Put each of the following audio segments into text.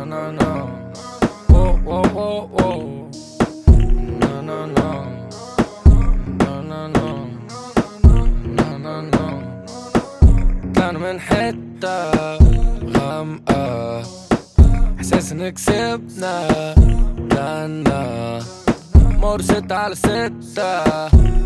na na. Whoa whoa whoa whoa. Na na na. Na na na. Na na na. طلعنا من حتة غامقة، إحساس إن كسبنا كنا مور 6 على 6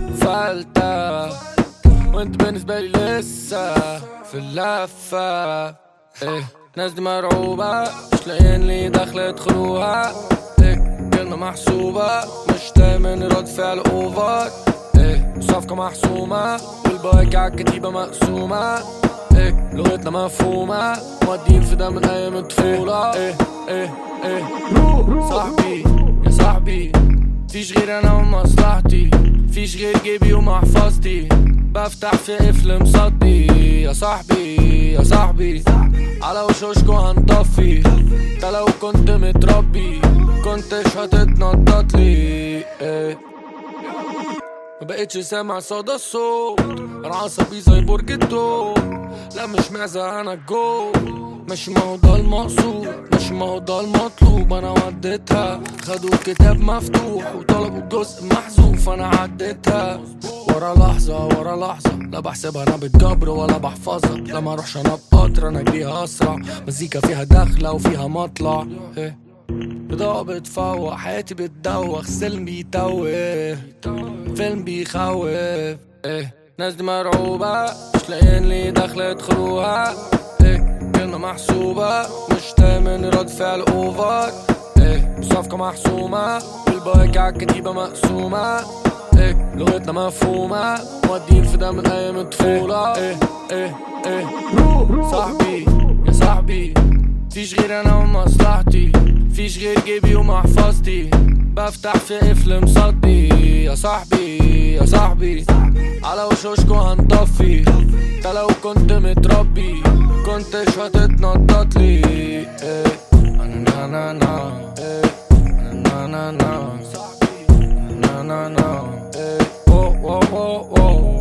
فلتة، وانت بالنسبة لي لسه في اللفة. ايه ناس دي مرعوبة مش لاقيين لي دخل يدخلوها، ايه كلمة محسوبة مش دايما رد فعل اوفر، ايه صفقة محسومة والباقي عالكتيبة مقسومة، ايه لغتنا مفهومة مودين في ده من ايام الطفولة. ايه ايه ايه صاحبي يا صاحبي، فيش غير انا ومصلحتي، فيش غير جيبي ومحفظتي، بفتح في قفل مصدي. يا صاحبي يا صاحبي على وشوشكو هنطفي، انت لو كنت متربي كنتش هتتنطط لي. ايه مبقتش سامع صدى الصوت، انا عصبي زي برج الدود، لا مش معزة انا الجو، مش ما هو ده المقصود، مش ما هو ده المطلوب. انا وديتها خدوا كتاب مفتوح وطلبوا جزء محذوف، انا عديتها ورا لحظة ورا لحظة، لا بحسبها انا بالجبر ولا بحفظها، لا ما اروحش انا بقطر انا اجريها اسرع، مزيكا فيها دخلة وفيها مطلع. ايه بضاعة بتفوق حياتي بتدوخ، سلم بيتوه فيلم بيخوف. ايه ناس دي مرعوبة مش لاقيين لي دخل يدخلوها، ايه كلمة محسوبة مش دايما رد فعل اوفر، ايه صفقة محسومة والباقي عالكتيبة مقسومة، ايه لغتنا مفهومة مودين في ده من ايام الطفولة. ايه ايه ايه صاحبي يا صاحبي، فيش غير انا ومصلحتي، فيش غير جيبي ومحفظتي، بفتح في قفل مصدي. يا صاحبي يا صاحبي على وشوشكو هنطفي، انت لو كنت متربي كنتش هتتنطط لي. ايه انا نا نا ايه انا نا نا نا نا نا ايه.